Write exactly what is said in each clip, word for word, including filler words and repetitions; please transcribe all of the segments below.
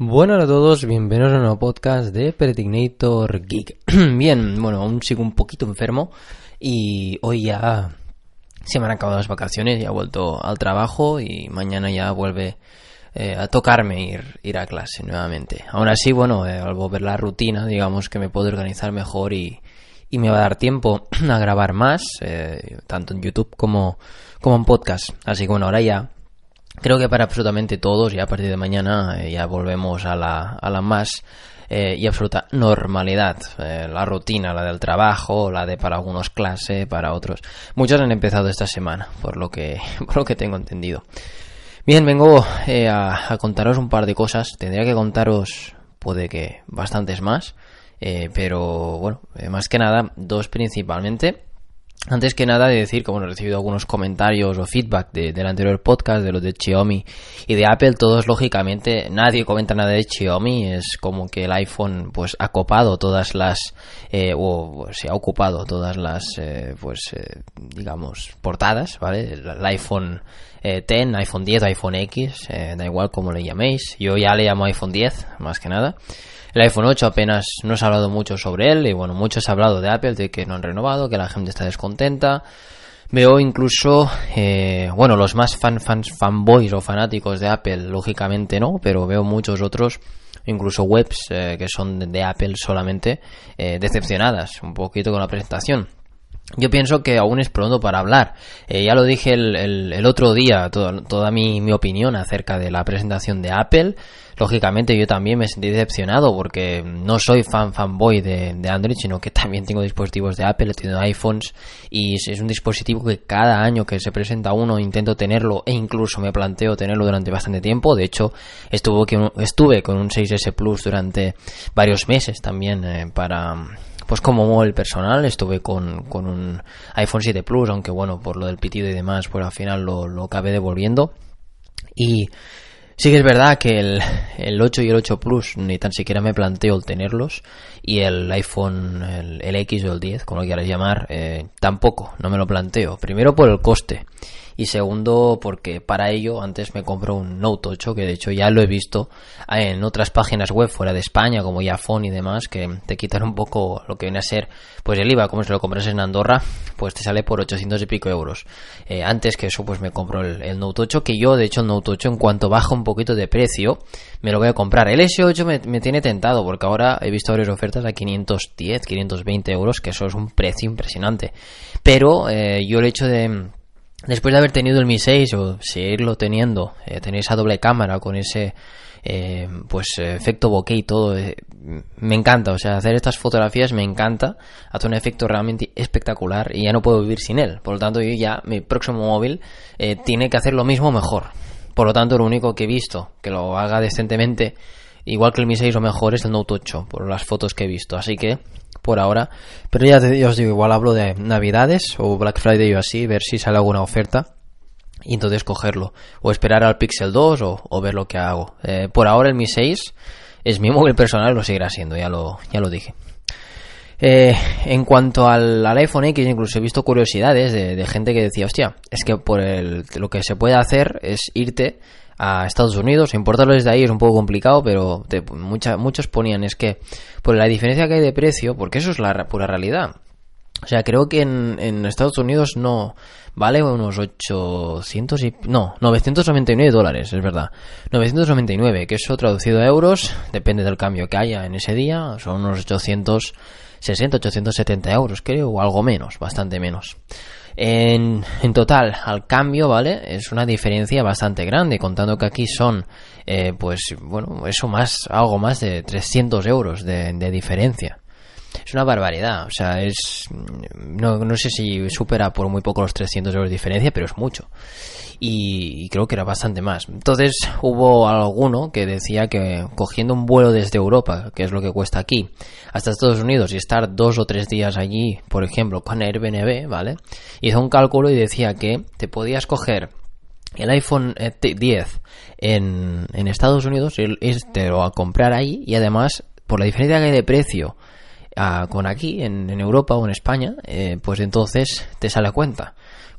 Buenas a todos, bienvenidos a un nuevo podcast de Pretignator Geek. Bien, bueno, aún sigo un poquito enfermo y hoy ya se me han acabado las vacaciones, ya he vuelto al trabajo y mañana ya vuelve eh, a tocarme ir, ir a clase nuevamente. Aún así, bueno, eh, al volver la rutina, digamos que me puedo organizar mejor y, y me va a dar tiempo a grabar más, eh, tanto en YouTube como, como en podcast. Así que bueno, ahora ya creo que para absolutamente todos, ya a partir de mañana eh, ya volvemos a la, a la más eh, y absoluta normalidad. Eh, la rutina, la del trabajo, la de para algunos clase, para otros. Muchos han empezado esta semana, por lo que, por lo que tengo entendido. Bien, vengo eh, a, a contaros un par de cosas. Tendría que contaros, puede que bastantes más, eh, pero bueno, eh, más que nada, dos principalmente. Antes que nada de decir que bueno, he recibido algunos comentarios o feedback de, del anterior podcast, de los de Xiaomi y de Apple. Todos, lógicamente, nadie comenta nada de Xiaomi. Es como que el iPhone pues ha copado todas las eh, o se ha ocupado todas las eh, pues eh, digamos portadas, ¿vale? El, el iPhone eh, diez, iPhone diez, iPhone X, eh, da igual como le llaméis. Yo ya le llamo iPhone diez, más que nada. El iPhone ocho apenas no se ha hablado mucho sobre él y bueno, mucho se ha hablado de Apple, de que no han renovado, que la gente está descontenta. Veo incluso, eh, bueno, los más fan, fans, fanboys o fanáticos de Apple, lógicamente no, pero veo muchos otros, incluso webs eh, que son de, de Apple solamente, eh, decepcionadas un poquito con la presentación. Yo pienso que aún es pronto para hablar. Eh, ya lo dije el, el, el otro día, todo, toda mi, mi opinión acerca de la presentación de Apple. Lógicamente yo también me sentí decepcionado porque no soy fan fanboy de, de Android, sino que también tengo dispositivos de Apple, he tenido iPhones y es, es un dispositivo que cada año que se presenta uno intento tenerlo e incluso me planteo tenerlo durante bastante tiempo. De hecho, estuve, que, estuve con un seis ese Plus durante varios meses también eh, para... Pues como móvil personal, estuve con, con un iPhone siete Plus, aunque bueno, por lo del pitido y demás, pues al final lo, lo acabé devolviendo. Y sí que es verdad que el, el ocho y el ocho Plus ni tan siquiera me planteo el tenerlos, y el iPhone, el, el X o el diez, como lo quieras llamar, eh, tampoco, no me lo planteo. Primero por el coste. Y segundo, porque para ello antes me compro un Note ocho, que de hecho ya lo he visto en otras páginas web fuera de España, como Yafone y demás, que te quitan un poco lo que viene a ser pues el I V A, como si lo compras en Andorra, pues te sale por ochocientos y pico euros. Eh, antes que eso, pues me compro el, el Note ocho, que yo, de hecho, el Note ocho, en cuanto baja un poquito de precio, me lo voy a comprar. El ese ocho me, me tiene tentado, porque ahora he visto varias ofertas a quinientos diez, quinientos veinte euros, que eso es un precio impresionante. Pero eh, yo el hecho de... Después de haber tenido el Mi seis o seguirlo teniendo, eh, tener esa doble cámara con ese eh, pues efecto bokeh y todo, eh, me encanta. O sea, hacer estas fotografías me encanta, hace un efecto realmente espectacular y ya no puedo vivir sin él. Por lo tanto, yo ya, mi próximo móvil eh, tiene que hacer lo mismo mejor. Por lo tanto, lo único que he visto que lo haga decentemente, igual que el Mi seis o mejor, es el Note ocho, por las fotos que he visto. Así que por ahora, pero ya, te, ya os digo, igual hablo de Navidades o Black Friday o así, ver si sale alguna oferta y entonces cogerlo, o esperar al Pixel dos o, o ver lo que hago. Eh, por ahora el Mi seis es mi móvil personal, lo seguirá siendo, ya lo, ya lo dije. Eh, en cuanto al, al iPhone X, incluso he visto curiosidades de, de gente que decía, hostia, es que por el, lo que se puede hacer es irte a Estados Unidos, importarlo desde ahí es un poco complicado, pero te, mucha, muchos ponían es que por la diferencia que hay de precio, porque eso es la pura realidad. O sea, creo que en, en Estados Unidos no vale unos ochocientos y no, novecientos noventa y nueve dólares, es verdad. novecientos noventa y nueve, que eso traducido a euros, depende del cambio que haya en ese día, son unos ochocientos sesenta, ochocientos setenta euros, creo, o algo menos, bastante menos. En, en total, al cambio, ¿vale? Es una diferencia bastante grande, contando que aquí son, eh, pues, bueno, eso más, algo más de trescientos euros de, de diferencia. Es una barbaridad, o sea, es, no, no sé si supera por muy poco los trescientos euros de diferencia, pero es mucho. Y, y creo que era bastante más. Entonces hubo alguno que decía que cogiendo un vuelo desde Europa, que es lo que cuesta aquí, hasta Estados Unidos y estar dos o tres días allí, por ejemplo, con Airbnb, ¿vale? Hizo un cálculo y decía que te podías coger el iPhone diez en, en Estados Unidos y te lo a comprar ahí, y además, por la diferencia que hay de precio a, con aquí, en, en Europa o en España, eh, pues entonces te sale a cuenta.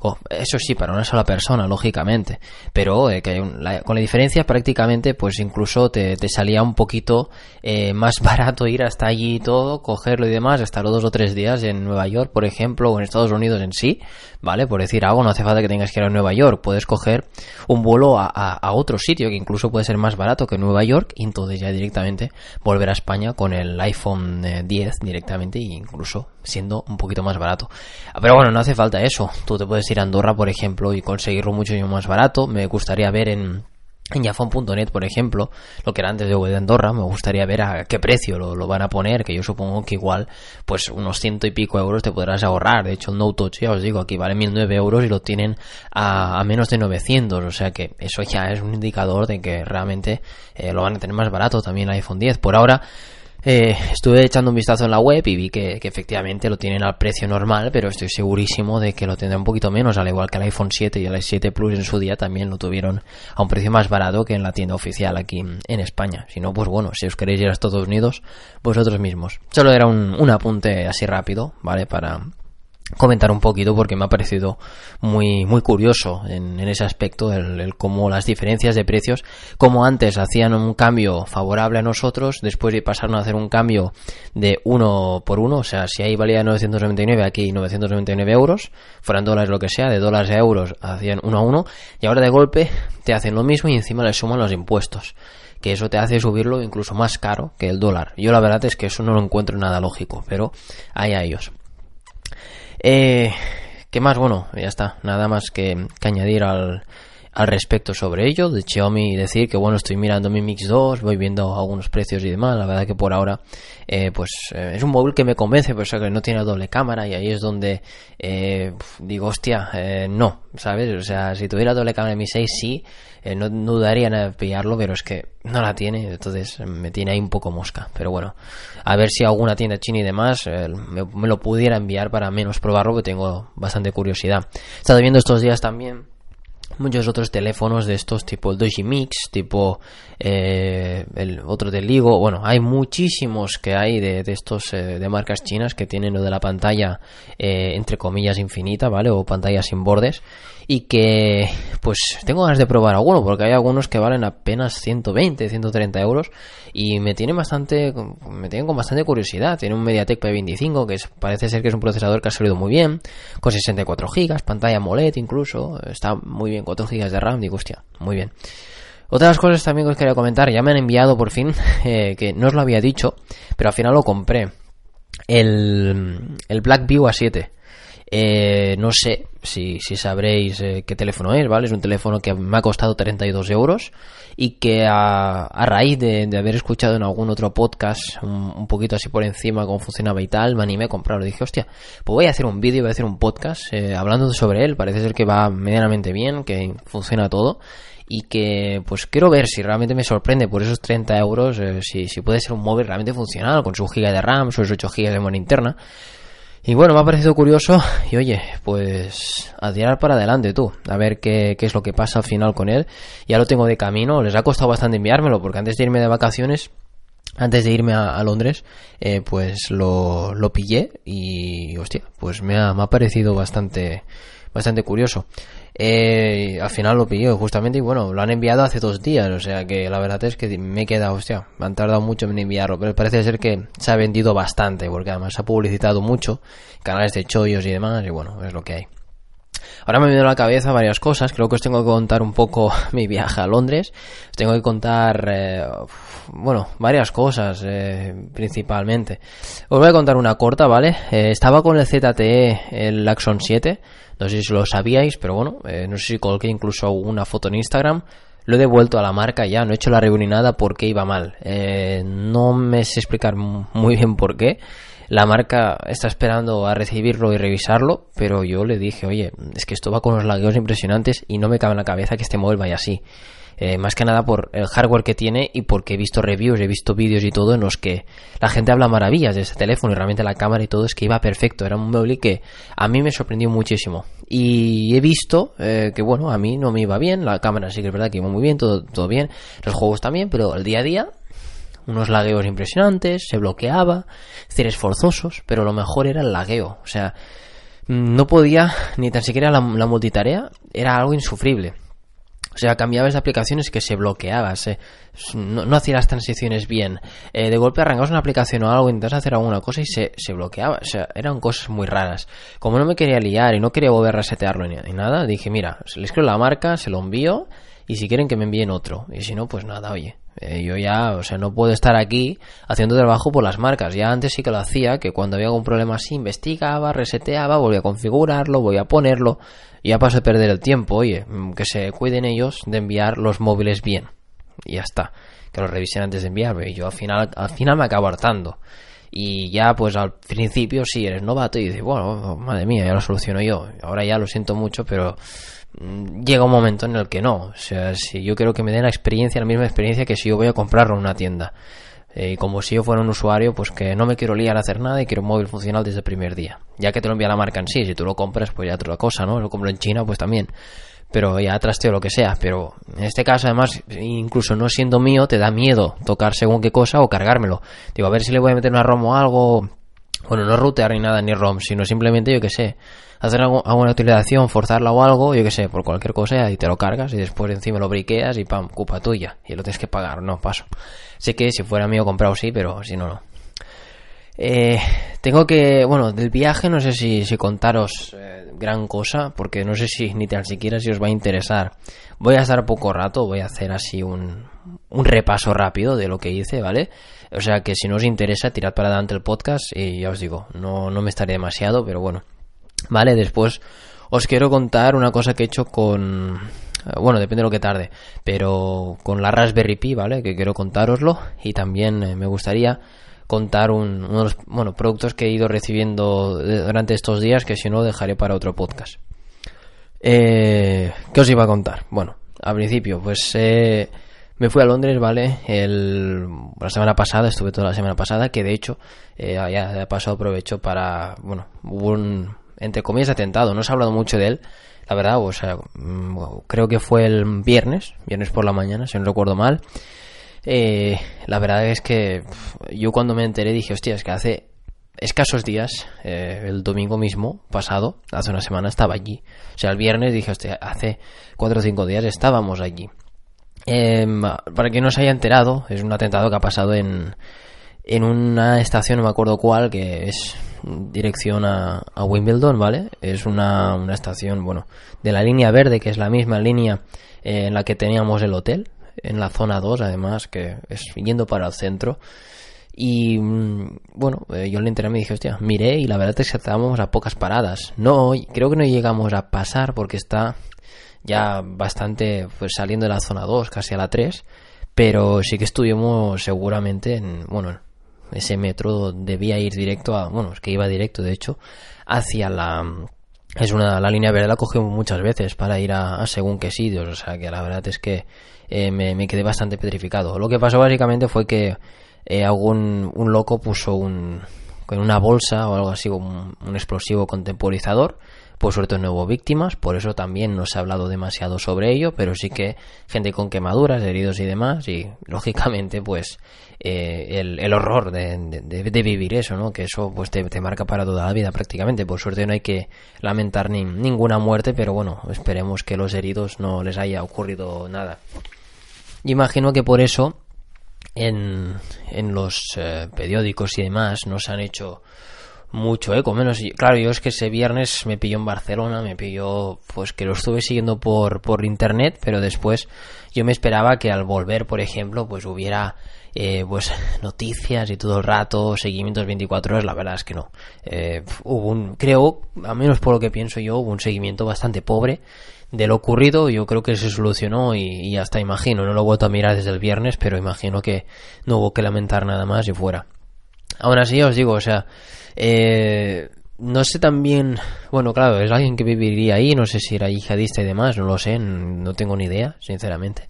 Eso sí, para una sola persona, lógicamente, pero eh, que hay un, la, con la diferencia prácticamente, pues incluso te, te salía un poquito eh, más barato ir hasta allí y todo, cogerlo y demás, estar dos o tres días en Nueva York, por ejemplo, o en Estados Unidos en sí, ¿vale? Por decir algo, no hace falta que tengas que ir a Nueva York, puedes coger un vuelo a, a, a otro sitio que incluso puede ser más barato que Nueva York y entonces ya directamente volver a España con el iPhone eh, diez directamente e incluso siendo un poquito más barato. Pero bueno, no hace falta eso, tú te puedes ir a Andorra, por ejemplo, y conseguirlo mucho más barato. Me gustaría ver en en Jafón punto net, por ejemplo, lo que era antes de de Andorra, me gustaría ver a qué precio lo, lo van a poner, que yo supongo que igual pues unos ciento y pico euros te podrás ahorrar. De hecho el No Touch, ya os digo, aquí vale mil nueve euros y lo tienen a, a menos de novecientos, o sea que eso ya es un indicador de que realmente eh, lo van a tener más barato también el iPhone diez. Por ahora Eh, estuve echando un vistazo en la web y vi que, que efectivamente lo tienen al precio normal, pero estoy segurísimo de que lo tendrá un poquito menos, al igual que el iPhone siete y el siete Plus en su día también lo tuvieron a un precio más barato que en la tienda oficial aquí en España. Si no, pues bueno, si os queréis ir a Estados Unidos, vosotros mismos. Solo era un, un apunte así rápido, ¿vale? Para comentar un poquito porque me ha parecido muy muy curioso en, en ese aspecto el, el cómo las diferencias de precios, como antes hacían un cambio favorable a nosotros, después pasaron a hacer un cambio de uno por uno, o sea, si ahí valía novecientos noventa y nueve, aquí novecientos noventa y nueve euros, fueran dólares lo que sea, de dólares a euros hacían uno a uno, y ahora de golpe te hacen lo mismo y encima le suman los impuestos, que eso te hace subirlo incluso más caro que el dólar. Yo la verdad es que eso no lo encuentro nada lógico, pero ahí a ellos. Eh, ¿Qué más? Bueno, ya está, nada más que, que añadir al, al respecto sobre ello, de Xiaomi, y decir que bueno, estoy mirando Mi Mix dos, voy viendo algunos precios y demás. La verdad que por ahora eh, pues eh, es un móvil que me convence, pero o sea, que no tiene doble cámara, y ahí es donde eh, digo, hostia, eh, no, ¿sabes? O sea, si tuviera doble cámara en Mi seis sí, eh, no, no dudaría en pillarlo, pero es que no la tiene, entonces me tiene ahí un poco mosca. Pero bueno, a ver si alguna tienda china y demás eh, me, me lo pudiera enviar para menos probarlo, porque tengo bastante curiosidad. He estado viendo estos días también muchos otros teléfonos de estos, tipo el Doji Mix, tipo eh, el otro del Ligo. Bueno, hay muchísimos que hay de, de estos eh, de marcas chinas que tienen lo de la pantalla eh, entre comillas infinita, ¿vale? O pantalla sin bordes, y que pues tengo ganas de probar alguno, porque hay algunos que valen apenas ciento veinte, ciento treinta euros y me tienen bastante me tienen con bastante curiosidad. Tiene un MediaTek P veinticinco que es, parece ser que es un procesador que ha salido muy bien, con sesenta y cuatro gigas, pantalla AMOLED incluso, está muy bien, cuatro gigas de RAM, digo, hostia, muy bien. Otras cosas también que os quería comentar, ya me han enviado por fin, eh, que no os lo había dicho, pero al final lo compré, el, el Blackview A siete. Eh, no sé si, si sabréis eh, qué teléfono es, ¿vale? Es un teléfono que me ha costado treinta y dos euros y que a, a raíz de, de haber escuchado en algún otro podcast un, un poquito así por encima cómo funcionaba y tal, me animé a comprarlo. Dije, hostia, pues voy a hacer un vídeo, voy a hacer un podcast eh, hablando sobre él. Parece ser que va medianamente bien, que funciona todo y que pues quiero ver si realmente me sorprende por esos treinta euros, eh, si, si puede ser un móvil realmente funcional con su giga de RAM, sus ocho gigas de memoria interna. Y bueno, me ha parecido curioso y oye, pues a tirar para adelante tú, a ver qué, qué es lo que pasa al final con él. Ya lo tengo de camino, les ha costado bastante enviármelo porque antes de irme de vacaciones, antes de irme a, a Londres, eh, pues lo, lo pillé y hostia, pues me ha, me ha parecido bastante, bastante curioso. Eh, al final lo pillé justamente y bueno, lo han enviado hace dos días, o sea que la verdad es que me he quedado, hostia, me han tardado mucho en enviarlo, pero parece ser que se ha vendido bastante porque además se ha publicitado mucho, canales de chollos y demás, y bueno, es lo que hay. Ahora me viene a la cabeza varias cosas. Creo que os tengo que contar un poco mi viaje a Londres. Os tengo que contar, eh, bueno, varias cosas, eh, principalmente. Os voy a contar una corta, ¿vale? Eh, estaba con el Z T E, el Axon siete. No sé si lo sabíais, pero bueno, eh, no sé si coloqué incluso una foto en Instagram. Lo he devuelto a la marca ya, no he hecho la review ni nada porque iba mal. Eh, no me sé explicar muy bien por qué. La marca está esperando a recibirlo y revisarlo, pero yo le dije, oye, es que esto va con unos lagueos impresionantes y no me cabe en la cabeza que este móvil vaya así. Eh, más que nada por el hardware que tiene y porque he visto reviews, he visto vídeos y todo en los que la gente habla maravillas de este teléfono y realmente la cámara y todo es que iba perfecto. Era un móvil que a mí me sorprendió muchísimo y he visto eh, que bueno, a mí no me iba bien, la cámara sí que es verdad que iba muy bien, todo, todo bien, los juegos también, pero el día a día unos lagueos impresionantes, se bloqueaba, cierres forzosos, pero lo mejor era el lagueo. O sea, no podía ni tan siquiera la, la multitarea, era algo insufrible. O sea, cambiabas de aplicaciones que se bloqueaba, se, no, no hacía las transiciones bien. Eh, de golpe arrancabas una aplicación o algo, intentabas hacer alguna cosa y se, se bloqueaba. O sea, eran cosas muy raras. Como no me quería liar y no quería volver a resetearlo ni, ni nada, dije, mira, les creo la marca, se lo envío y si quieren que me envíen otro. Y si no, pues nada, oye. Eh, yo ya, o sea, no puedo estar aquí haciendo trabajo por las marcas. Ya antes sí que lo hacía, que cuando había algún problema así, investigaba, reseteaba, volvía a configurarlo, volvía a ponerlo. Y ya paso de perder el tiempo, oye, que se cuiden ellos de enviar los móviles bien. Y ya está. Que los revisen antes de enviarme. Y yo al final, al final me acabo hartando. Y ya pues al principio sí eres novato y dices, bueno, madre mía, ya lo soluciono yo. Ahora ya lo siento mucho, pero llega un momento en el que no. O sea, si yo quiero que me den la experiencia, la misma experiencia que si yo voy a comprarlo en una tienda. Y eh, como si yo fuera un usuario, pues que no me quiero liar a hacer nada y quiero un móvil funcional desde el primer día. Ya que te lo envía la marca en sí, si tú lo compras, pues ya otra cosa, ¿no? Lo compro en China, pues también. Pero ya trasteo lo que sea. Pero en este caso, además, incluso no siendo mío, te da miedo tocar según qué cosa o cargármelo. Digo, a ver si le voy a meter una ROM o algo. Bueno, no routear ni nada, ni ROM, sino simplemente, yo que sé, hacer alguna utilización, forzarla o algo, yo que sé, por cualquier cosa, y te lo cargas y después encima lo briqueas y pam, culpa tuya. Y lo tienes que pagar, no, paso. Sé que si fuera mío comprado sí, pero si no, no. Eh, tengo que, bueno, del viaje no sé si, si contaros eh, gran cosa, porque no sé si ni tan siquiera si os va a interesar. Voy a estar poco rato, voy a hacer así un, un repaso rápido de lo que hice, ¿vale? O sea que si no os interesa, tirad para adelante el podcast y ya os digo, no, no me estaré demasiado, pero bueno. Vale, después os quiero contar una cosa que he hecho con... Bueno, depende de lo que tarde, pero con la Raspberry Pi, ¿vale? Que quiero contároslo y también eh, me gustaría contar un, uno de los bueno, productos que he ido recibiendo durante estos días, que si no dejaré para otro podcast. Eh, ¿Qué os iba a contar? Bueno, al principio, pues eh, me fui a Londres, ¿vale? El, la semana pasada, estuve toda la semana pasada, que de hecho, eh, ya de paso aprovecho para, bueno, hubo un, entre comillas, atentado, no se ha hablado mucho de él, la verdad, o sea, creo que fue el viernes, viernes por la mañana, si no recuerdo mal. Eh, la verdad es que yo cuando me enteré dije, hostia, es que hace escasos días, eh, el domingo mismo, pasado, hace una semana estaba allí. O sea, el viernes dije, hostia, hace cuatro o cinco días estábamos allí. Eh, para quien no se haya enterado, es un atentado que ha pasado en, en una estación, no me acuerdo cuál, que es dirección a, a Wimbledon, ¿vale? Es una, una estación, bueno, de la línea verde, que es la misma línea eh, en la que teníamos el hotel, en la zona dos, además, que es yendo para el centro. Y bueno, eh, yo le enteré y me dije, hostia, miré y la verdad es que estábamos a pocas paradas. No, creo que no llegamos a pasar porque está ya bastante pues saliendo de la zona dos, casi a la tres, pero sí que estuvimos seguramente en, bueno, ese metro debía ir directo a, bueno, es que iba directo de hecho, hacia la, es una, la línea verde la cogimos muchas veces para ir a, a según qué sitios, o sea que la verdad es que eh, me, me quedé bastante petrificado. Lo que pasó básicamente fue que eh, algún, un loco puso un, con una bolsa o algo así, un, un explosivo con temporizador. Por suerte no hubo víctimas, por eso también no se ha hablado demasiado sobre ello, pero sí que gente con quemaduras, heridos y demás, y lógicamente pues eh, el, el horror de, de, de vivir eso, ¿no? Que eso pues te, te marca para toda la vida prácticamente. Por suerte no hay que lamentar ni, ninguna muerte, pero bueno, esperemos que los heridos no les haya ocurrido nada. Yo imagino que por eso en, en los eh, periódicos y demás no se han hecho mucho eco, menos, claro, yo es que ese viernes me pilló en Barcelona, me pilló, pues que lo estuve siguiendo por, por internet, pero después yo me esperaba que al volver, por ejemplo, pues hubiera eh, pues noticias y todo el rato, seguimientos veinticuatro horas, la verdad es que no. Eh, hubo un, creo, al menos por lo que pienso yo, hubo un seguimiento bastante pobre de lo ocurrido. Yo creo que se solucionó y, y hasta imagino, no lo he vuelto a mirar desde el viernes, pero imagino que no hubo que lamentar nada más y fuera. Aún así os digo, o sea, eh, no sé también, bueno, claro, es alguien que viviría ahí, no sé si era yihadista y demás, no lo sé, no tengo ni idea, sinceramente,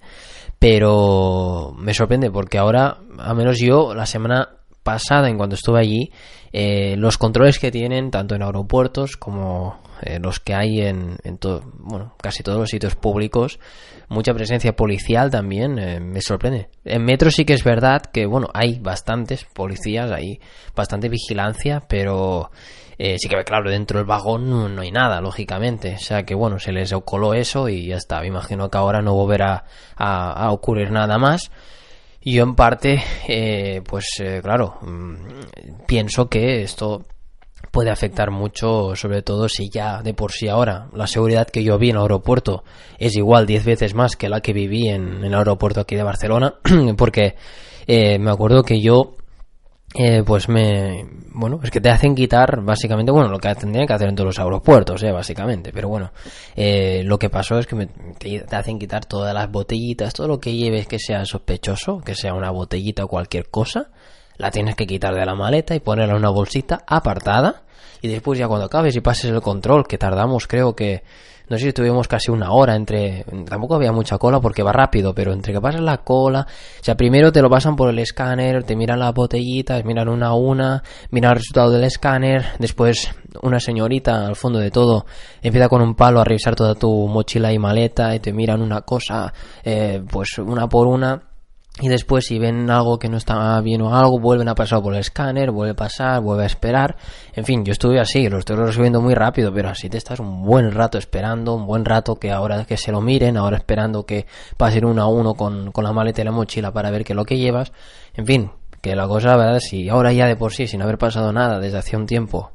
pero me sorprende porque ahora, al menos yo, la semana pasada, en cuanto estuve allí, eh, los controles que tienen, tanto en aeropuertos como eh, los que hay en, en todo, bueno, casi todos los sitios públicos, mucha presencia policial también, eh, me sorprende. En metro sí que es verdad que, bueno, hay bastantes policías, hay bastante vigilancia, pero Eh, sí que, claro, dentro del vagón no, no hay nada, lógicamente. O sea que, bueno, se les coló eso y ya está. Me imagino que ahora no volverá a, a ocurrir nada más. Y yo, en parte, eh, pues, eh, claro, mmm, pienso que esto puede afectar mucho, sobre todo si ya de por sí ahora la seguridad que yo vi en el aeropuerto es igual diez veces más que la que viví en, en el aeropuerto aquí de Barcelona, porque eh, me acuerdo que yo eh, pues me bueno es que te hacen quitar básicamente, bueno, lo que tendrían que hacer en todos los aeropuertos, eh, básicamente, pero bueno, eh, lo que pasó es que me, te, te hacen quitar todas las botellitas, todo lo que lleves que sea sospechoso, que sea una botellita o cualquier cosa, la tienes que quitar de la maleta y ponerla en una bolsita apartada, y después ya cuando acabes y pases el control, que tardamos, creo que, no sé si tuvimos casi una hora entre, tampoco había mucha cola porque va rápido, pero entre que pasas la cola, o sea, primero te lo pasan por el escáner, te miran las botellitas, miran una a una, miran el resultado del escáner, después una señorita al fondo de todo empieza con un palo a revisar toda tu mochila y maleta y te miran una cosa, eh, pues una por una. Y después si ven algo que no está bien o algo, vuelven a pasar por el escáner, vuelve a pasar, vuelve a esperar. En fin, yo estuve así, lo estoy resolviendo muy rápido, pero así te estás un buen rato esperando, un buen rato que ahora que se lo miren, ahora esperando que pasen uno a uno con, con la maleta y la mochila para ver qué es lo que llevas. En fin, que la cosa, la verdad, si ahora ya de por sí, sin haber pasado nada desde hace un tiempo,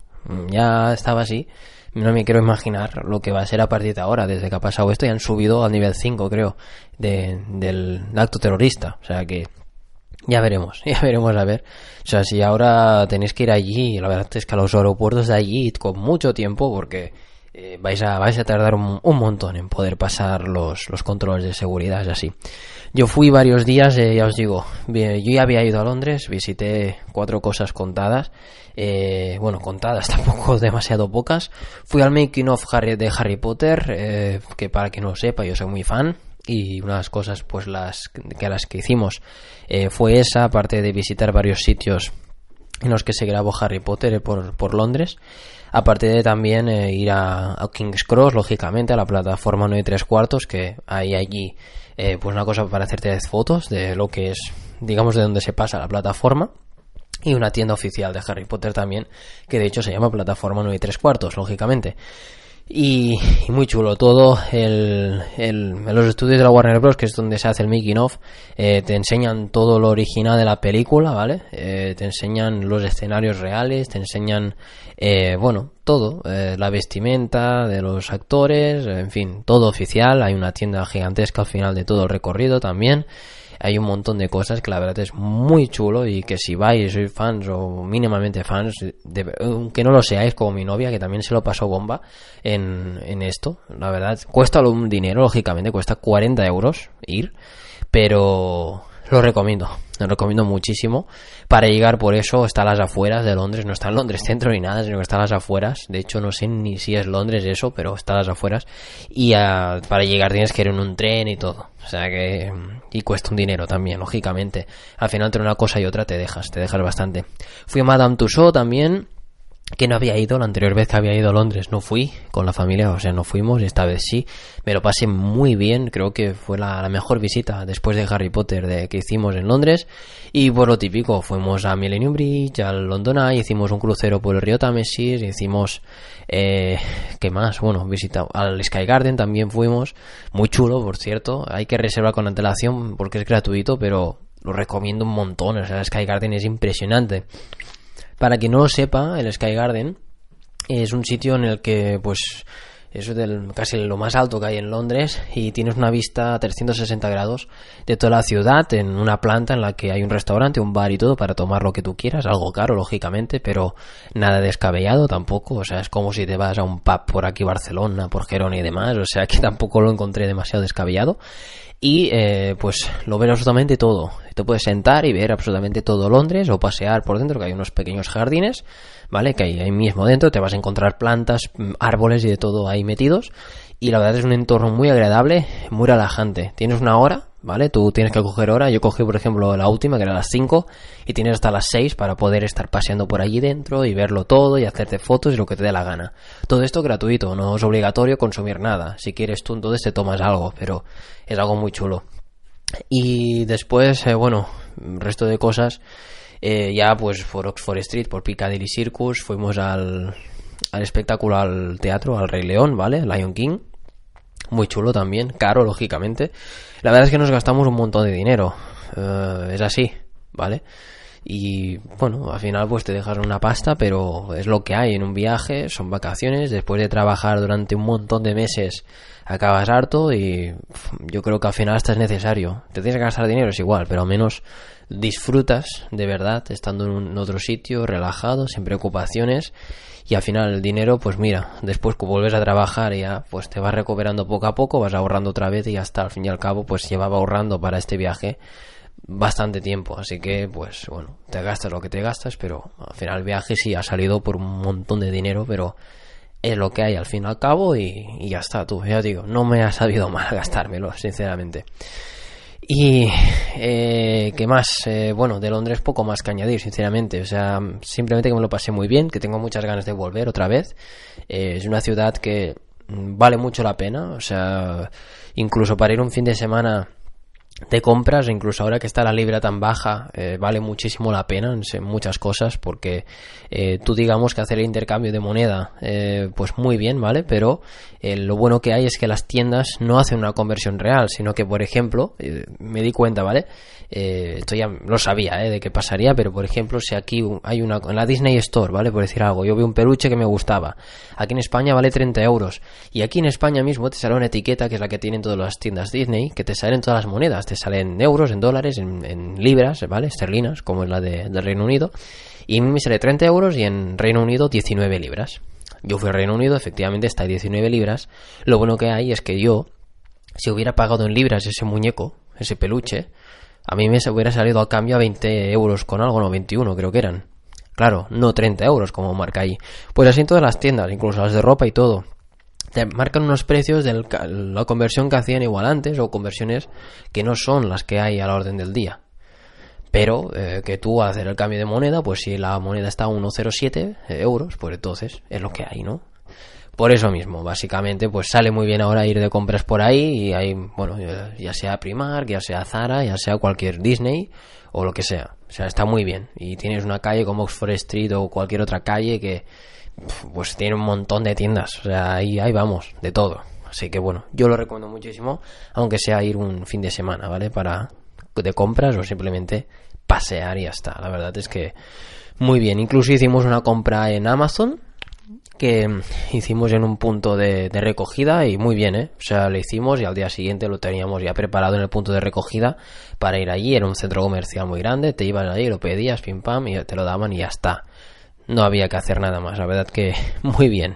ya estaba así, no me quiero imaginar lo que va a ser a partir de ahora, desde que ha pasado esto y han subido al nivel cinco, creo, de, del acto terrorista. O sea que ya veremos, ya veremos a ver. O sea, si ahora tenéis que ir allí, la verdad es que a los aeropuertos de allí con mucho tiempo, porque eh, vais a vais a tardar un, un montón en poder pasar los, los controles de seguridad, es así. Yo fui varios días, eh, ya os digo, yo ya había ido a Londres, visité cuatro cosas contadas, eh, bueno, contadas, tampoco demasiado pocas. Fui al making of Harry, de Harry Potter, eh, que para que no lo sepa, yo soy muy fan, y unas cosas pues las que las que hicimos eh, fue esa, aparte de visitar varios sitios en los que se grabó Harry Potter por, por Londres, aparte de también eh, ir a, a King's Cross, lógicamente, a la plataforma nueve y tres cuartos, que hay allí eh, pues una cosa para hacerte fotos de lo que es, digamos, de donde se pasa la plataforma, y una tienda oficial de Harry Potter también, que de hecho se llama plataforma nueve y tres cuartos, lógicamente. Y, y muy chulo todo. El, el, en los estudios de la Warner Bros., que es donde se hace el making of, eh, te enseñan todo lo original de la película, ¿vale? Eh, te enseñan los escenarios reales, te enseñan, eh, bueno, todo, eh, la vestimenta de los actores, en fin, todo oficial. Hay una tienda gigantesca al final de todo el recorrido también. Hay un montón de cosas que la verdad es muy chulo, y que si vais y sois fans o mínimamente fans, de, aunque no lo seáis, como mi novia, que también se lo pasó bomba en, en esto, la verdad, cuesta un dinero, lógicamente, cuesta cuarenta euros ir, pero lo recomiendo, lo recomiendo muchísimo. Para llegar, por eso, está a las afueras de Londres, no está en Londres centro ni nada, sino que está a las afueras. De hecho, no sé ni si es Londres eso, pero está a las afueras. Y uh, para llegar tienes que ir en un tren y todo. O sea que... Y cuesta un dinero también, lógicamente. Al final, entre una cosa y otra te dejas, te dejas bastante. Fui a Madame Tussauds también, que no había ido, la anterior vez que había ido a Londres no fui con la familia, o sea, no fuimos, y esta vez sí, me lo pasé muy bien, creo que fue la, la mejor visita después de Harry Potter de, que hicimos en Londres. Y por lo típico, fuimos a Millennium Bridge, al London Eye, hicimos un crucero por el río Támesis, hicimos, eh, ¿qué más? Bueno, visita al Sky Garden también fuimos, muy chulo, por cierto, hay que reservar con antelación porque es gratuito, pero lo recomiendo un montón, o sea, el Sky Garden es impresionante. Para quien no lo sepa, el Sky Garden es un sitio en el que, pues, es del, casi lo más alto que hay en Londres, y tienes una vista a trescientos sesenta grados de toda la ciudad, en una planta en la que hay un restaurante, un bar y todo para tomar lo que tú quieras, algo caro, lógicamente, pero nada descabellado tampoco. O sea, es como si te vas a un pub por aquí, Barcelona, por Gerona y demás, o sea que tampoco lo encontré demasiado descabellado. Y eh, pues lo ves absolutamente todo. Te puedes sentar y ver absolutamente todo Londres, o pasear por dentro, que hay unos pequeños jardines, ¿vale? Que hay ahí mismo dentro te vas a encontrar plantas, árboles y de todo ahí metidos. Y la verdad es un entorno muy agradable, muy relajante. Tienes una hora, ¿vale? Tú tienes que coger hora. Yo cogí, por ejemplo, la última, que era las cinco, y tienes hasta las seis para poder estar paseando por allí dentro y verlo todo y hacerte fotos y lo que te dé la gana. Todo esto gratuito, no es obligatorio consumir nada. Si quieres tú, entonces te tomas algo, pero es algo muy chulo. Y después, eh, bueno, resto de cosas. Eh, ya pues por Oxford Street, por Piccadilly Circus, fuimos al, al espectáculo, al teatro, al Rey León, ¿vale? Lion King. Muy chulo también, caro lógicamente. La verdad es que nos gastamos un montón de dinero, uh, es así, ¿vale? Y bueno, al final pues te dejas una pasta, pero es lo que hay en un viaje, son vacaciones, después de trabajar durante un montón de meses acabas harto y yo creo que al final hasta es necesario. Te tienes que gastar dinero, es igual, pero al menos disfrutas de verdad estando en un otro sitio, relajado, sin preocupaciones. Y al final el dinero, pues mira, después que vuelves a trabajar ya pues te vas recuperando poco a poco, vas ahorrando otra vez y hasta al fin y al cabo pues llevaba ahorrando para este viaje bastante tiempo, así que pues bueno, te gastas lo que te gastas, pero al final el viaje sí ha salido por un montón de dinero, pero es lo que hay al fin y al cabo y, y ya está, tú, ya digo, no me ha sabido mal gastármelo, sinceramente. Y eh, ¿qué más? Eh, bueno, de Londres poco más que añadir, sinceramente. O sea, simplemente que me lo pasé muy bien, que tengo muchas ganas de volver otra vez. Eh, es una ciudad que vale mucho la pena. O sea, incluso para ir un fin de semana de compras, incluso ahora que está la libra tan baja, eh, vale muchísimo la pena en muchas cosas, porque eh, tú digamos que hacer el intercambio de moneda eh, pues muy bien, ¿vale? Pero eh, lo bueno que hay es que las tiendas no hacen una conversión real, sino que, por ejemplo, eh, me di cuenta, ¿vale? Eh, esto ya lo sabía, ¿eh? De qué pasaría, pero por ejemplo, si aquí hay una, en la Disney Store, ¿vale? Por decir algo, yo vi un peluche que me gustaba, aquí en España vale treinta euros, y aquí en España mismo te sale una etiqueta que es la que tienen todas las tiendas Disney, que te salen todas las monedas, te salen en euros, en dólares, en, en libras, ¿vale? Esterlinas, como es la de, del Reino Unido, y a mí me sale treinta euros y en Reino Unido diecinueve libras. Yo fui al Reino Unido, efectivamente está ahí diecinueve libras. Lo bueno que hay es que yo, si hubiera pagado en libras ese muñeco, ese peluche, a mí me hubiera salido al cambio a veinte euros con algo, no, veintiuno creo que eran. Claro, no treinta euros como marca ahí. Pues así en todas las tiendas, incluso las de ropa y todo. Te marcan unos precios de la conversión que hacían igual antes, o conversiones que no son las que hay a la orden del día. Pero eh, que tú al hacer el cambio de moneda, pues si la moneda está a uno coma cero siete euros, pues entonces es lo que hay, ¿no? Por eso mismo, básicamente, pues sale muy bien ahora ir de compras por ahí y hay, bueno, ya sea Primark, ya sea Zara, ya sea cualquier Disney o lo que sea. O sea, está muy bien. Y tienes una calle como Oxford Street o cualquier otra calle que pues tiene un montón de tiendas. O sea, ahí, ahí vamos, de todo. Así que bueno, yo lo recomiendo muchísimo, aunque sea ir un fin de semana, ¿vale? Para de compras o simplemente pasear y ya está. La verdad es que muy bien. Incluso hicimos una compra en Amazon, que hicimos en un punto de, de recogida y muy bien, ¿eh? O sea, lo hicimos y al día siguiente lo teníamos ya preparado en el punto de recogida para ir allí. Era un centro comercial muy grande, te ibas allí, lo pedías, pim pam, y te lo daban y ya está. No había que hacer nada más, la verdad que muy bien.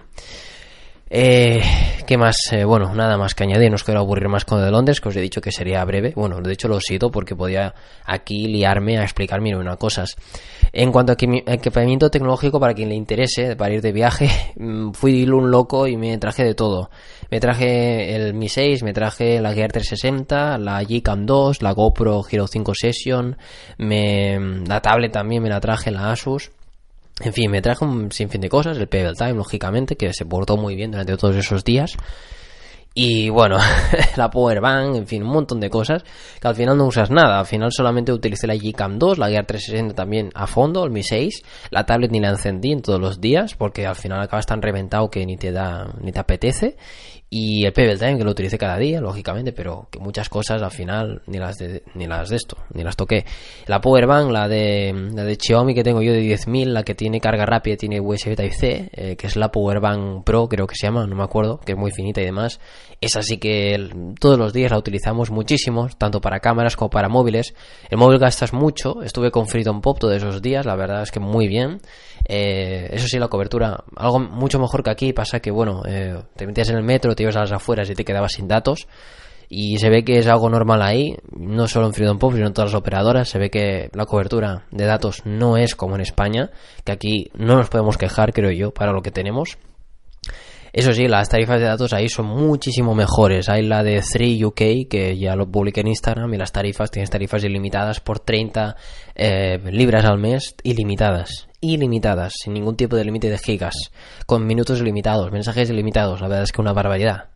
Eh, ¿Qué más? Eh, bueno, nada más que añadir, no os quiero aburrir más con lo de Londres, que os he dicho que sería breve. Bueno, de hecho lo he sido porque podía aquí liarme a explicar mil una cosas. En cuanto a equipamiento tecnológico, para quien le interese, para ir de viaje, fui un loco y me traje de todo. Me traje el Mi seis, me traje la Gear trescientos sesenta, la Gcam dos, la GoPro Hero cinco Session, me, la tablet también me la traje, la Asus. En fin, me traje un sinfín de cosas, el Pebble Time, lógicamente, que se portó muy bien durante todos esos días. Y bueno, la Power Bank, en fin, un montón de cosas que al final no usas nada. Al final solamente utilicé la Gcam dos, la Gear trescientos sesenta también a fondo, el Mi seis, la tablet ni la encendí en todos los días porque al final acabas tan reventado que ni te da, ni te apetece. Y el Pebble Time, que lo utilicé cada día, lógicamente, pero que muchas cosas al final ni las de, ni las de esto, ni las toqué. La Power Bank, la de, la de Xiaomi que tengo yo de diez mil, la que tiene carga rápida, tiene U S B Type-C, eh, que es la Power Bank Pro, creo que se llama, no me acuerdo, que es muy finita y demás. Es así que el, todos los días la utilizamos muchísimo, tanto para cámaras como para móviles. El móvil gastas mucho, estuve con Freedom Pop todos esos días, la verdad es que muy bien. Eh, eso sí, la cobertura, algo mucho mejor que aquí. Pasa que, bueno, eh, te metías en el metro, te ibas a las afueras y te quedabas sin datos. Y se ve que es algo normal ahí, no solo en Freedom Pop, sino en todas las operadoras. Se ve que la cobertura de datos no es como en España, que aquí no nos podemos quejar, creo yo, para lo que tenemos. Eso sí, las tarifas de datos ahí son muchísimo mejores. Hay la de tres U K, que ya lo publiqué en Instagram, y las tarifas, tienes tarifas ilimitadas por treinta eh, libras al mes, ilimitadas. Ilimitadas, sin ningún tipo de límite de gigas, con minutos ilimitados, mensajes ilimitados. La verdad es que una barbaridad.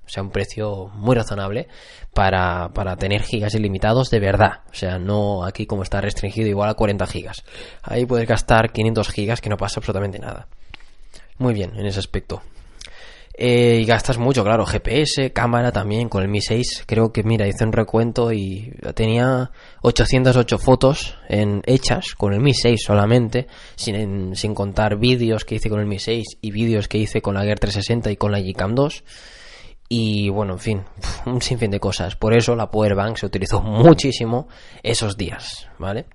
O sea, un precio muy razonable para, para tener gigas ilimitados de verdad. O sea, no aquí como está restringido igual a cuarenta gigas. Ahí puedes gastar quinientos gigas que no pasa absolutamente nada. Muy bien en ese aspecto. Eh, y gastas mucho, claro, G P S, cámara también con el Mi seis. Creo que, mira, hice un recuento y tenía ochocientas ocho fotos en, hechas con el Mi seis solamente, sin, sin contar vídeos que hice con el Mi seis y vídeos que hice con la Gear trescientos sesenta y con la Gcam dos. Y bueno, en fin, un sinfín de cosas. Por eso la Powerbank se utilizó muchísimo esos días, ¿vale?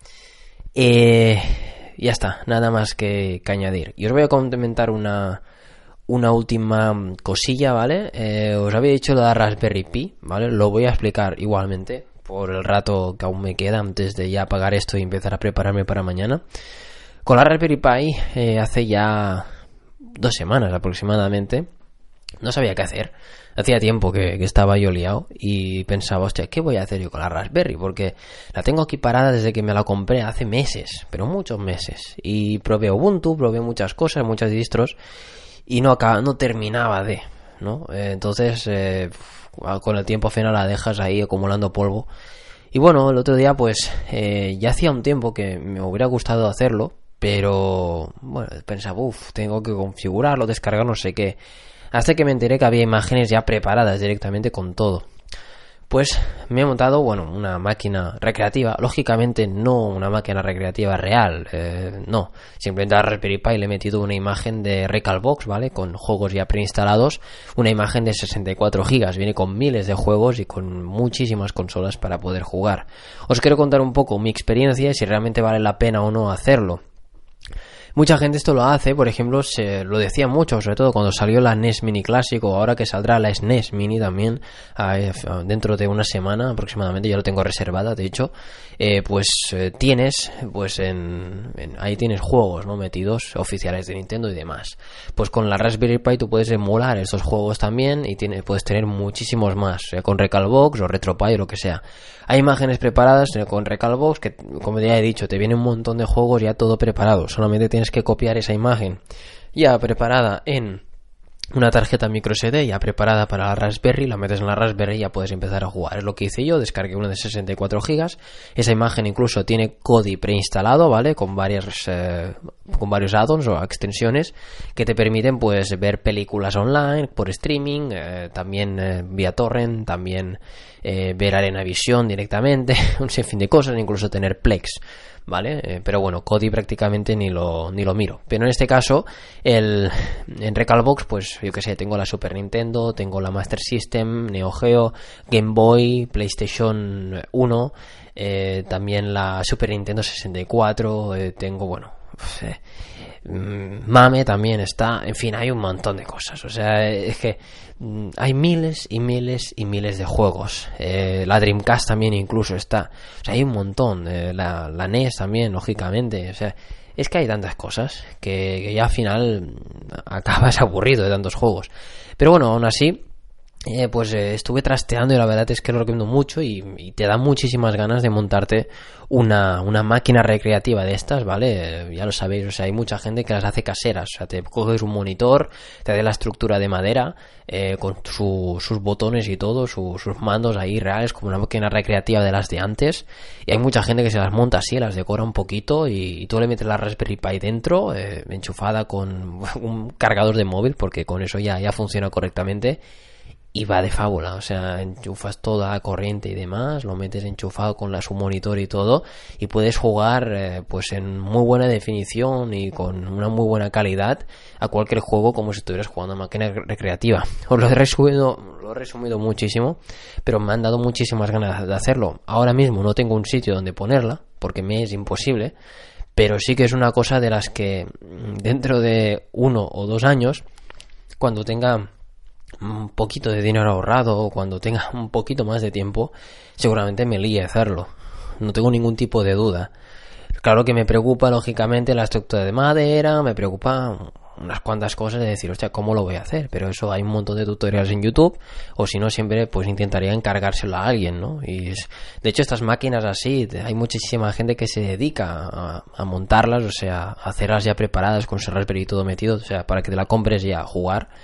Eh, ya está, nada más que, que añadir. Y os voy a comentar una... Una última cosilla, ¿vale? Eh, os había dicho la Raspberry Pi, ¿vale? Lo voy a explicar igualmente por el rato que aún me queda antes de ya apagar esto y empezar a prepararme para mañana. Con la Raspberry Pi, eh, hace ya dos semanas aproximadamente, no sabía qué hacer. Hacía tiempo que, que estaba yo liado y pensaba, hostia, ¿qué voy a hacer yo con la Raspberry? Porque la tengo aquí parada desde que me la compré hace meses, pero muchos meses. Y probé Ubuntu, probé muchas cosas, muchas distros. Y no acaba, no terminaba de, ¿no? Eh, entonces, eh, con el tiempo al final la dejas ahí acumulando polvo. Y bueno, el otro día pues eh, ya hacía un tiempo que me hubiera gustado hacerlo, pero bueno, pensaba, uff, tengo que configurarlo, descargar no sé qué. Hasta que me enteré que había imágenes ya preparadas directamente con todo. Pues me he montado, bueno, una máquina recreativa, lógicamente no una máquina recreativa real, eh, no, simplemente a la Raspberry Pi le he metido una imagen de Recalbox, ¿vale? Con juegos ya preinstalados, una imagen de sesenta y cuatro gigas, viene con miles de juegos y con muchísimas consolas para poder jugar. Os quiero contar un poco mi experiencia y si realmente vale la pena o no hacerlo. Mucha gente esto lo hace, por ejemplo, se lo decía mucho, sobre todo cuando salió la N E S Mini Clásico, ahora que saldrá la S N E S Mini también, eh, dentro de una semana aproximadamente, ya lo tengo reservada, de hecho, eh, pues eh, tienes, pues en, en, ahí tienes juegos, ¿no? Metidos, oficiales de Nintendo y demás. Pues con la Raspberry Pi tú puedes emular estos juegos también y tienes, puedes tener muchísimos más, eh, con Recalbox o RetroPie o lo que sea. Hay imágenes preparadas eh, con Recalbox que, como ya he dicho, te viene un montón de juegos ya todo preparado, solamente tienes que copiar esa imagen ya preparada en una tarjeta micro S D ya preparada para la Raspberry, la metes en la Raspberry y ya puedes empezar a jugar. Es lo que hice yo, descargué una de sesenta y cuatro gigas. Esa imagen incluso tiene Kodi preinstalado, ¿vale? Con varias eh, con varios add-ons o extensiones que te permiten pues ver películas online por streaming, eh, también eh, vía torrent, también eh, ver ArenaVision directamente, un sinfín de cosas, incluso tener Plex, ¿vale? Eh, pero bueno, Kodi prácticamente ni lo ni lo miro. Pero en este caso, el en Recalbox, pues yo que sé, tengo la Super Nintendo, tengo la Master System, Neo Geo, Game Boy, PlayStation uno, eh, también la Super Nintendo sesenta y cuatro, eh, tengo, bueno, eh, Mame también está, en fin, hay un montón de cosas. O sea, es que mm, hay miles y miles y miles de juegos. Eh, la Dreamcast también incluso está. O sea, hay un montón. Eh, la, la N E S también, lógicamente. O sea, es que hay tantas cosas que, que ya al final acabas aburrido de tantos juegos. Pero bueno, aún así, Eh, pues eh, estuve trasteando y la verdad es que lo recomiendo mucho y, y te da muchísimas ganas de montarte una, una máquina recreativa de estas, ¿vale? Eh, ya lo sabéis, o sea, hay mucha gente que las hace caseras, o sea, te coges un monitor, te hace la estructura de madera eh, con su, sus botones y todo, su, sus mandos ahí reales, como una máquina recreativa de las de antes, y hay mucha gente que se las monta así, las decora un poquito y, y tú le metes la Raspberry Pi dentro, eh, enchufada con un cargador de móvil, porque con eso ya, ya funciona correctamente. Y va de fábula, o sea, enchufas toda la corriente y demás, lo metes enchufado con la, su monitor y todo, y puedes jugar eh, pues en muy buena definición y con una muy buena calidad a cualquier juego como si estuvieras jugando a máquina recreativa. Os lo he resumido, lo he resumido muchísimo, pero me han dado muchísimas ganas de hacerlo. Ahora mismo no tengo un sitio donde ponerla, porque me es imposible, pero sí que es una cosa de las que dentro de uno o dos años, cuando tenga un poquito de dinero ahorrado o cuando tenga un poquito más de tiempo, seguramente me líe a hacerlo, no tengo ningún tipo de duda. Claro que me preocupa lógicamente la estructura de madera, me preocupa unas cuantas cosas de decir, hostia, ¿cómo lo voy a hacer? Pero eso hay un montón de tutoriales en YouTube, o si no siempre pues intentaría encargárselo a alguien, ¿no? Y es, de hecho estas máquinas así, hay muchísima gente que se dedica a, a montarlas, o sea, a hacerlas ya preparadas con su Raspberry y todo metido, o sea, para que te la compres ya a jugar.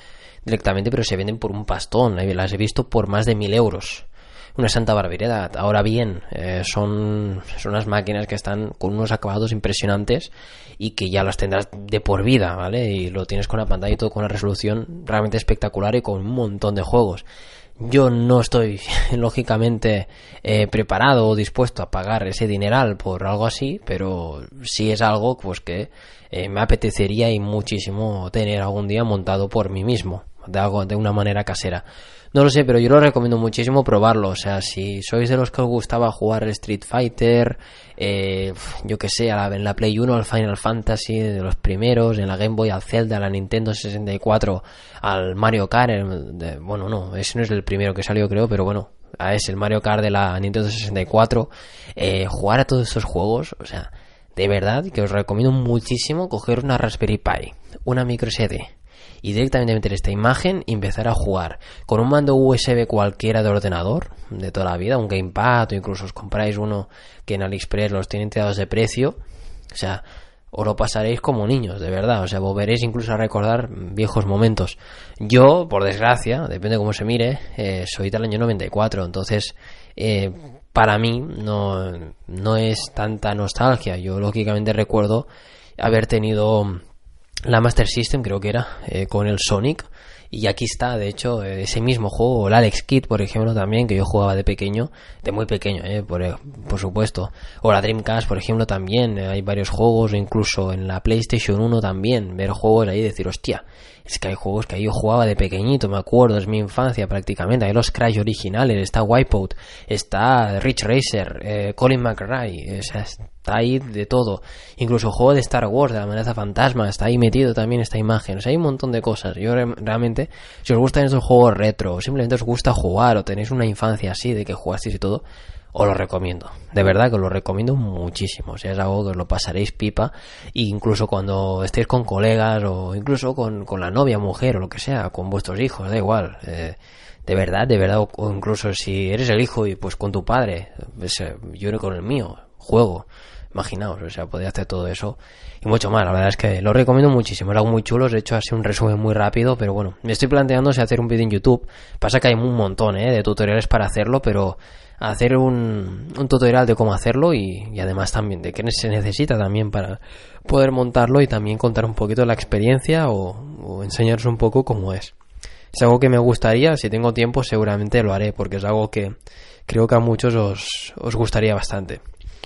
directamente, pero se venden por un pastón. Las he visto por más de mil euros. Una santa barbaridad. Ahora bien, eh, son, son unas máquinas que están con unos acabados impresionantes y que ya las tendrás de por vida, ¿vale? Y lo tienes con la pantalla y todo con una resolución realmente espectacular y con un montón de juegos. Yo no estoy, lógicamente, eh, preparado o dispuesto a pagar ese dineral por algo así, pero sí es algo pues que eh, me apetecería y muchísimo tener algún día montado por mí mismo, de algo de una manera casera. No lo sé, pero yo lo recomiendo muchísimo probarlo. O sea, si sois de los que os gustaba jugar el Street Fighter, eh, yo que sé, a la, en la Play uno al Final Fantasy, de los primeros, en la Game Boy al Zelda, a la Nintendo sesenta y cuatro al Mario Kart, el, de, bueno, no, ese no es el primero que salió, creo, pero bueno, es el Mario Kart de la Nintendo sesenta y cuatro. Eh, jugar a todos estos juegos, o sea, de verdad que os recomiendo muchísimo coger una Raspberry Pi, una micro S D, y directamente meter esta imagen y empezar a jugar con un mando U S B cualquiera de ordenador de toda la vida, un gamepad, o incluso os compráis uno que en AliExpress los tienen tirados de precio. O sea, os lo pasaréis como niños, de verdad. O sea, volveréis incluso a recordar viejos momentos. Yo, por desgracia, depende de cómo se mire, eh, soy del año noventa y cuatro, entonces eh, para mí no, no es tanta nostalgia. Yo lógicamente recuerdo haber tenido la Master System, creo que era, eh, con el Sonic, y aquí está, de hecho, eh, ese mismo juego, el Alex Kidd, por ejemplo, también, que yo jugaba de pequeño, de muy pequeño, eh, por, por supuesto, o la Dreamcast, por ejemplo, también, eh, hay varios juegos, o incluso en la PlayStation uno también, ver juegos ahí y decir, hostia, es que hay juegos que yo jugaba de pequeñito, me acuerdo, es mi infancia prácticamente, hay los Crash originales, está Wipeout, está Ridge Racer, eh, Colin McRae, o sea, está ahí de todo, incluso el juego de Star Wars, de la amenaza fantasma, está ahí metido también esta imagen, o sea, hay un montón de cosas. Yo re- realmente, si os gustan estos juegos retro, o simplemente os gusta jugar, o tenéis una infancia así, de que jugasteis y todo, os lo recomiendo, de verdad que os lo recomiendo muchísimo. O sea, es algo que os lo pasaréis pipa, e incluso cuando estéis con colegas, o incluso con, con la novia, mujer, o lo que sea, con vuestros hijos, da igual, eh, de verdad, de verdad, o, o incluso si eres el hijo y pues con tu padre, pues, yo con el mío, juego. Imaginaos, o sea, podría hacer todo eso y mucho más. La verdad es que lo recomiendo muchísimo, es algo muy chulo. De hecho, ha sido un resumen muy rápido, pero bueno, me estoy planteando si hacer un vídeo en YouTube. Pasa que hay un montón ¿eh? de tutoriales para hacerlo, pero hacer un, un tutorial de cómo hacerlo y, y además también de qué se necesita también para poder montarlo, y también contar un poquito la experiencia, o, o enseñaros un poco cómo es. Es algo que me gustaría, si tengo tiempo seguramente lo haré, porque es algo que creo que a muchos os, os gustaría bastante.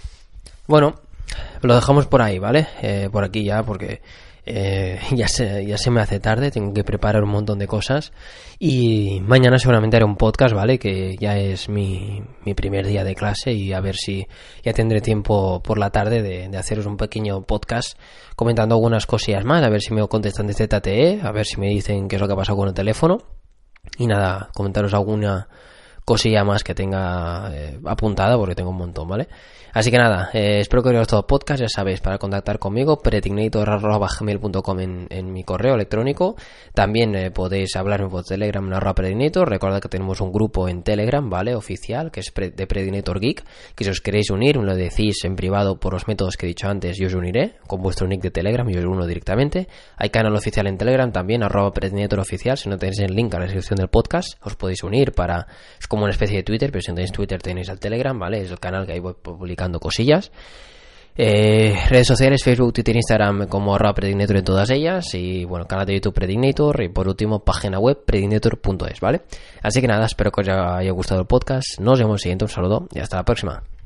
Bueno, lo dejamos por ahí, ¿vale? Eh, por aquí ya, porque eh, ya, se, ya se me hace tarde, tengo que preparar un montón de cosas. Y mañana seguramente haré un podcast, ¿vale? Que ya es mi, mi primer día de clase, y a ver si ya tendré tiempo por la tarde de, de haceros un pequeño podcast comentando algunas cosillas más, a ver si me contestan desde Z T E, a ver si me dicen qué es lo que ha pasado con el teléfono. Y nada, comentaros alguna cosilla más que tenga eh, apuntada, porque tengo un montón, ¿vale? Así que nada, eh, espero que os haya gustado el podcast. Ya sabéis, para contactar conmigo, prettignator arroba gmail punto com en, en mi correo electrónico. También eh, podéis hablarme por Telegram en arroba prettignator. Recordad que tenemos un grupo en Telegram, ¿vale? Oficial, que es pre- de Prettignator Geek, que si os queréis unir, me lo decís en privado por los métodos que he dicho antes, yo os uniré con vuestro nick de Telegram, yo os uno directamente. Hay canal oficial en Telegram también, arroba Prettignator oficial. Si no tenéis el link a la descripción del podcast, os podéis unir para... Es como una especie de Twitter, pero si no tenéis Twitter tenéis el Telegram, ¿vale? Es el canal que ahí voy publicando cosillas. Eh, redes sociales, Facebook, Twitter, Instagram como arroba Prettignator en todas ellas, y bueno, canal de YouTube Prettignator, y por último página web prettignator punto es, ¿vale? Así que nada, espero que os haya gustado el podcast. Nos vemos en el siguiente, un saludo y hasta la próxima.